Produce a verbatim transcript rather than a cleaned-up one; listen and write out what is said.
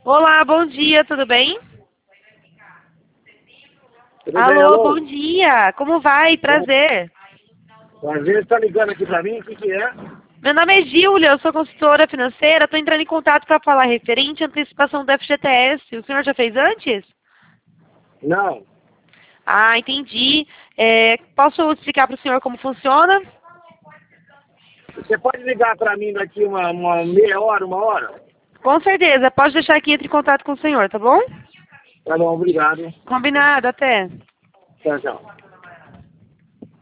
Olá, bom dia, tudo bem? Tudo Alô, bem, alô? bom dia, como vai? Prazer. Prazer, está ligando aqui para mim, o que, que é? Meu nome é Gília, eu sou consultora financeira, estou entrando em contato para falar referente à antecipação do F G T S. O senhor já fez antes? Não. Ah, entendi. É, posso explicar para o senhor como funciona? Você pode ligar para mim daqui uma, uma meia hora, uma hora? Com certeza, pode deixar que entre em contato com o senhor, tá bom? Tá bom, obrigado. Combinado, até. Tchau, tchau.